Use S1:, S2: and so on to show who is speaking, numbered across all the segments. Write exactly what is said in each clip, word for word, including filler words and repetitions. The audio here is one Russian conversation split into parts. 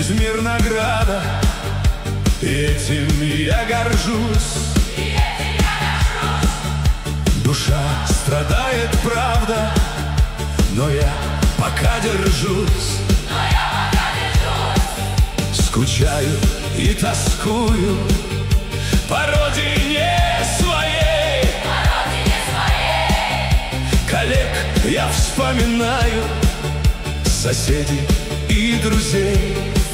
S1: из Мирнограда, и этим я горжусь. Душа страдает, правда, но я пока держусь. Скучаю и тоскую по родине своей. Коллег я вспоминаю, соседей и друзей.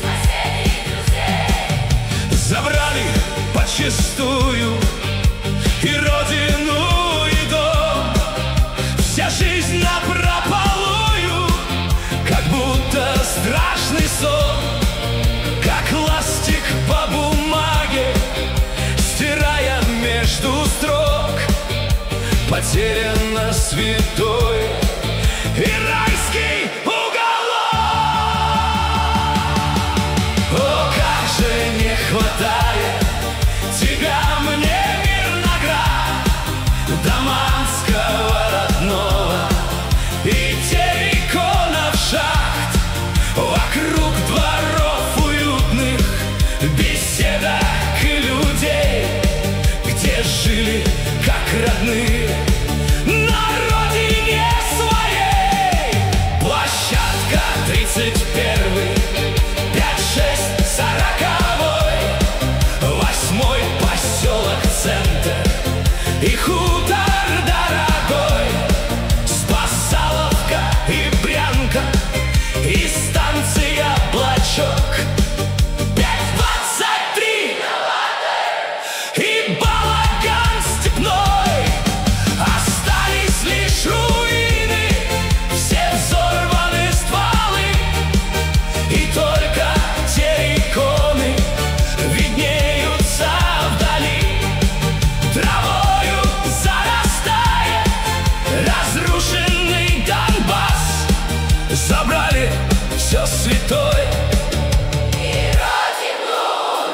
S1: Забрали почистую и родину, и дом. Вся жизнь напропалую, как будто страшный сон. Как ластик по бумаге, стирая между строк, потеряно святой и райский уголок. О, как же не хватает тебя мне, Мирноград, Даманского родного и терриконов шахт, вокруг дворов уютных, беседок и людей, где жили как родные на родине своей. Площадка тридцать первый, пять шесть сороковой, восьмой поселок центр и хутор дорогой, Спасаловка и Брянка и станция Блочок, пять двадцать три и балаган степной. Остались лишь руины, все взорваны стволы, и только терриконы виднеются вдали. Травою зарастает разрушенный Донбасс. Забрали все святое и родину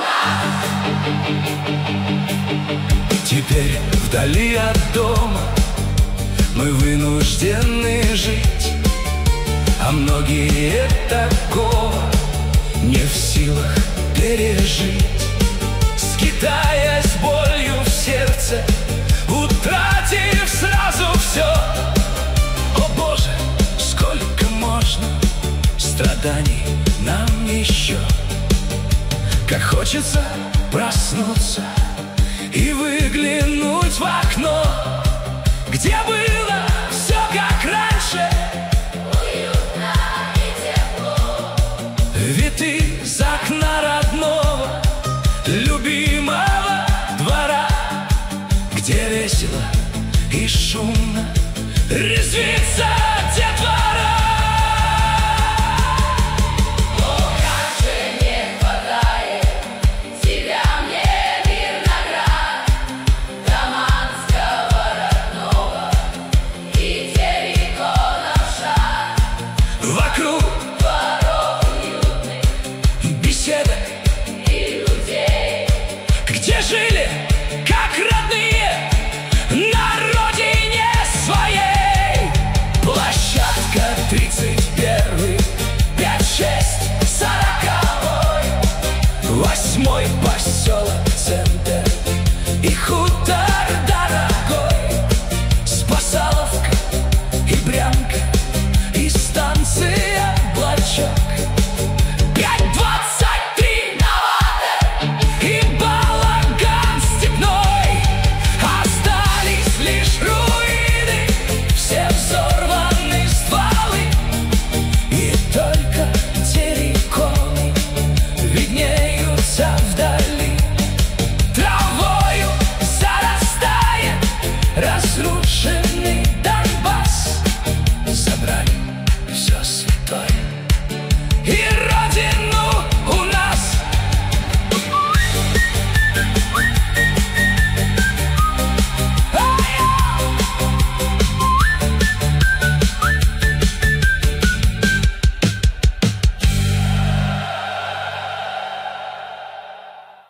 S1: нас. Теперь вдали от дома мы вынуждены жить, а многие такого не в силах пережить. Скитаясь болью в сердце, утратив сразу все. О Боже, сколько можно страданий нам еще. Как хочется проснуться и выглянуть в окно, где было все как раньше, уютно и тепло. Ведь из окна родного, любимого двора, где весело и шумно резвится детвора. О, как же не хватает тебя мне, Мирноград, Даманского родного и терриконов шахт, вокруг